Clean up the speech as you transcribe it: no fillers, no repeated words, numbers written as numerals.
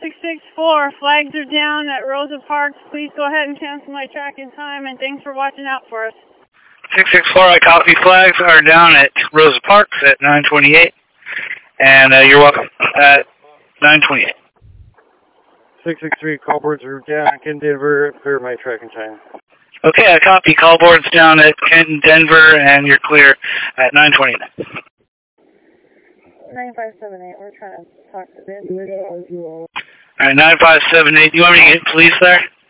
664, flags are down at Rosa Parks. Please go ahead and cancel my tracking time, and thanks for watching out for us. 664, I copy. Flags are down at Rosa Parks at 928, and you're welcome at 928. 663, callboards are down at Kenton, Denver. Clear my tracking time. Okay, I copy. Callboards down at Kenton, Denver, and you're clear at 929. 9578, we're trying to talk to this. All right, 9578. Do you want me to get police there?